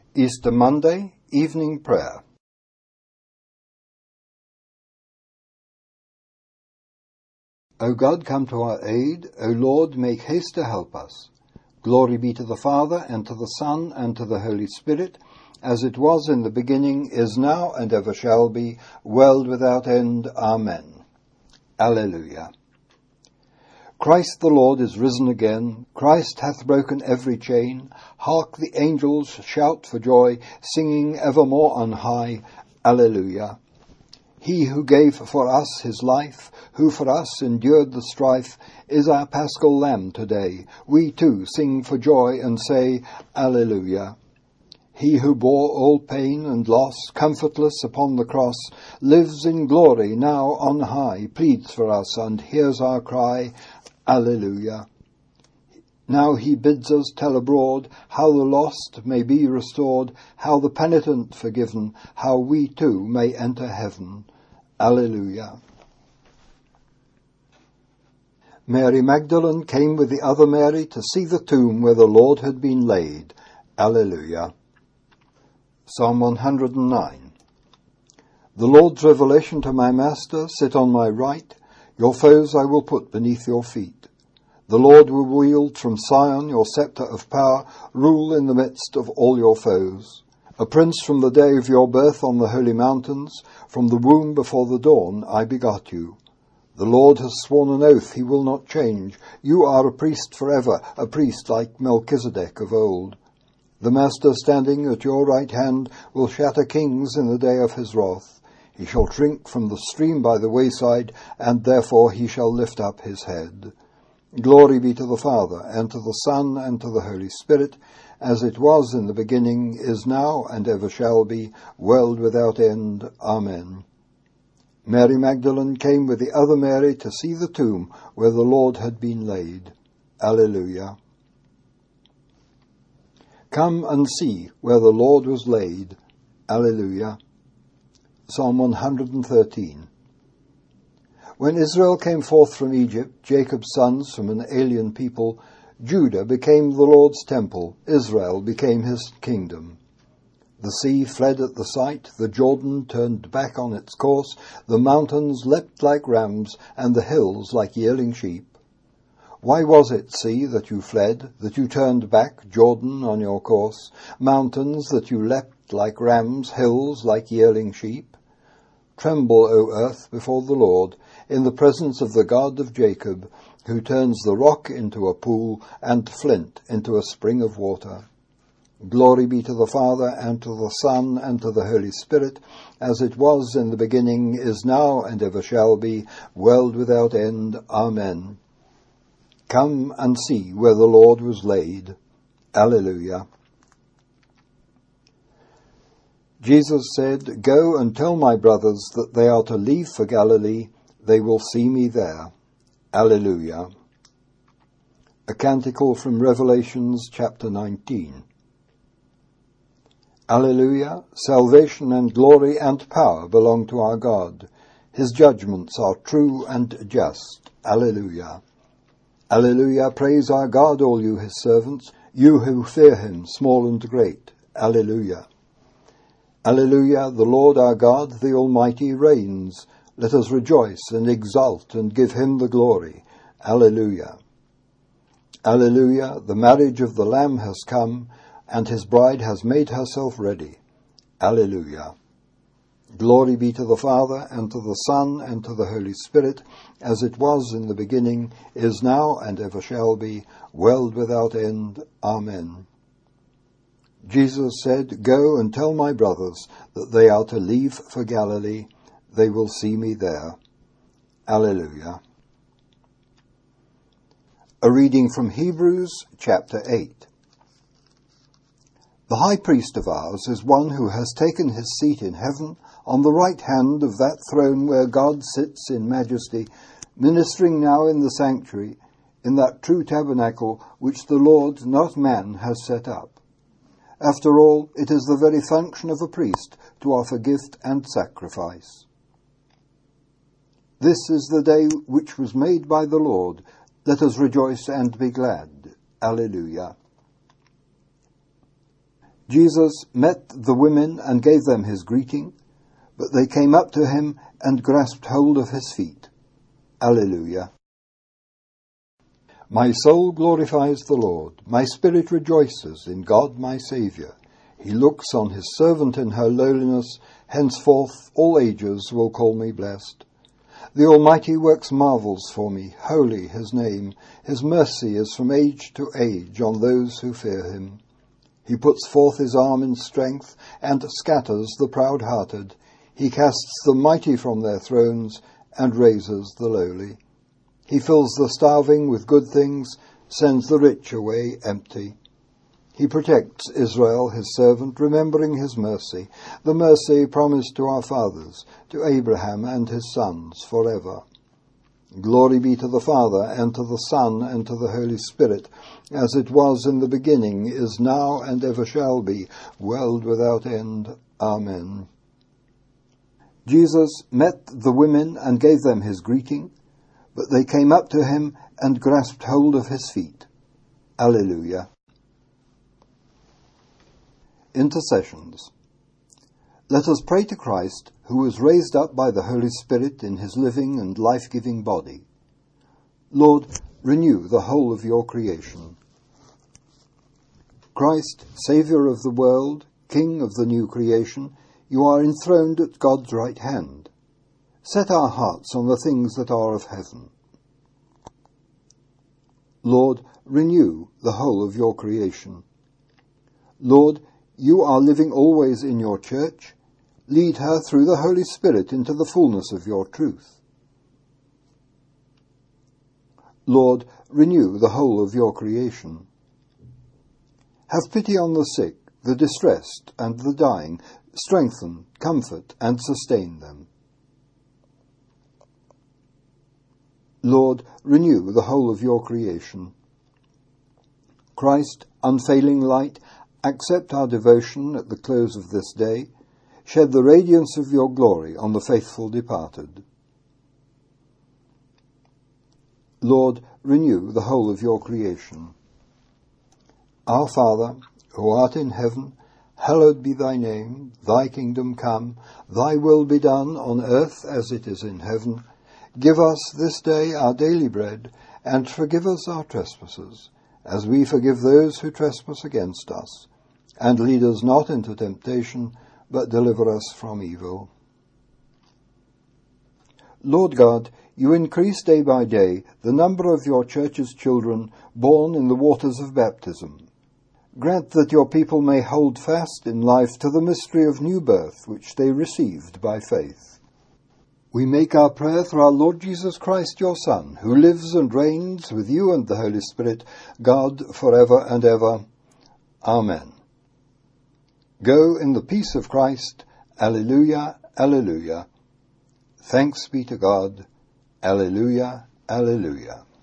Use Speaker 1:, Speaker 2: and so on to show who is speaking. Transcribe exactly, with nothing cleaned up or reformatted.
Speaker 1: Easter Monday, Evening Prayer. O God, come to our aid. O Lord, make haste to help us. Glory be to the Father, and to the Son, and to the Holy Spirit, as it was in the beginning, is now, and ever shall be, world without end. Amen. Alleluia. Christ the Lord is risen again. Christ hath broken every chain. Hark, the angels shout for joy, singing evermore on high. Alleluia. He who gave for us his life, who for us endured the strife, is our paschal lamb today. We too sing for joy and say, Alleluia. He who bore all pain and loss, comfortless upon the cross, lives in glory now on high, pleads for us and hears our cry, Alleluia. Now he bids us tell abroad how the lost may be restored, how the penitent forgiven, how we too may enter heaven. Alleluia. Mary Magdalene came with the other Mary to see the tomb where the Lord had been laid. Alleluia. Psalm one hundred nine. The Lord's revelation to my Master, sit on my right, your foes I will put beneath your feet. The Lord will wield from Sion your sceptre of power, rule in the midst of all your foes. A prince from the day of your birth on the holy mountains, from the womb before the dawn I begot you. The Lord has sworn an oath he will not change. You are a priest forever, a priest like Melchizedek of old. The Master standing at your right hand will shatter kings in the day of his wrath. He shall drink from the stream by the wayside, and therefore he shall lift up his head. Glory be to the Father, and to the Son, and to the Holy Spirit, as it was in the beginning, is now, and ever shall be, world without end. Amen. Mary Magdalene came with the other Mary to see the tomb where the Lord had been laid. Alleluia. Come and see where the Lord was laid. Alleluia. Psalm one hundred thirteen. When Israel came forth from Egypt, Jacob's sons from an alien people, Judah became the Lord's temple, Israel became his kingdom. The sea fled at the sight, the Jordan turned back on its course, the mountains leapt like rams, and the hills like yearling sheep. Why was it, sea, that you fled, that you turned back, Jordan, on your course, mountains that you leapt like rams, hills like yearling sheep? Tremble, O earth, before the Lord, in the presence of the God of Jacob, who turns the rock into a pool and flint into a spring of water. Glory be to the Father, and to the Son, and to the Holy Spirit, as it was in the beginning, is now, and ever shall be, world without end. Amen. Come and see where the Lord was laid. Alleluia. Jesus said, Go and tell my brothers that they are to leave for Galilee. They will see me there. Alleluia. A canticle from Revelations chapter nineteen. Alleluia. Salvation and glory and power belong to our God. His judgments are true and just. Alleluia. Alleluia. Praise our God, all you his servants, you who fear him, small and great. Alleluia. Alleluia, the Lord our God, the Almighty, reigns. Let us rejoice and exult and give him the glory. Alleluia. Alleluia, the marriage of the Lamb has come, and his bride has made herself ready. Alleluia. Glory be to the Father, and to the Son, and to the Holy Spirit, as it was in the beginning, is now, and ever shall be, world without end. Amen. Jesus said, Go and tell my brothers that they are to leave for Galilee. They will see me there. Alleluia. A reading from Hebrews chapter eight. The high priest of ours is one who has taken his seat in heaven on the right hand of that throne where God sits in majesty, ministering now in the sanctuary, in that true tabernacle which the Lord, not man, has set up. After all, it is the very function of a priest to offer gift and sacrifice. This is the day which was made by the Lord. Let us rejoice and be glad. Alleluia. Jesus met the women and gave them his greeting, but they came up to him and grasped hold of his feet. Alleluia. My soul glorifies the Lord. My spirit rejoices in God my Saviour. He looks on his servant in her lowliness. Henceforth all ages will call me blessed. The Almighty works marvels for me. Holy his name. His mercy is from age to age on those who fear him. He puts forth his arm in strength and scatters the proud-hearted. He casts the mighty from their thrones and raises the lowly. He fills the starving with good things, sends the rich away empty. He protects Israel, his servant, remembering his mercy, the mercy promised to our fathers, to Abraham and his sons forever. Glory be to the Father, and to the Son, and to the Holy Spirit, as it was in the beginning, is now, and ever shall be, world without end. Amen. Jesus met the women and gave them his greeting, but they came up to him and grasped hold of his feet. Alleluia. Intercessions. Let us pray to Christ, who was raised up by the Holy Spirit in his living and life-giving body. Lord, renew the whole of your creation. Christ, Saviour of the world, King of the new creation, you are enthroned at God's right hand. Set our hearts on the things that are of heaven. Lord, renew the whole of your creation. Lord, you are living always in your church. Lead her through the Holy Spirit into the fullness of your truth. Lord, renew the whole of your creation. Have pity on the sick, the distressed, and the dying. Strengthen, comfort, and sustain them. Lord, renew the whole of your creation. Christ, unfailing light, accept our devotion at the close of this day. Shed the radiance of your glory on the faithful departed. Lord, renew the whole of your creation. Our Father, who art in heaven, hallowed be thy name. Thy kingdom come. Thy will be done on earth as it is in heaven. Give us this day our daily bread, and forgive us our trespasses, as we forgive those who trespass against us. And lead us not into temptation, but deliver us from evil. Lord God, you increase day by day the number of your church's children born in the waters of baptism. Grant that your people may hold fast in life to the mystery of new birth which they received by faith. We make our prayer through our Lord Jesus Christ, your Son, who lives and reigns with you and the Holy Spirit, God, forever and ever. Amen. Go in the peace of Christ. Alleluia, alleluia. Thanks be to God. Alleluia, alleluia.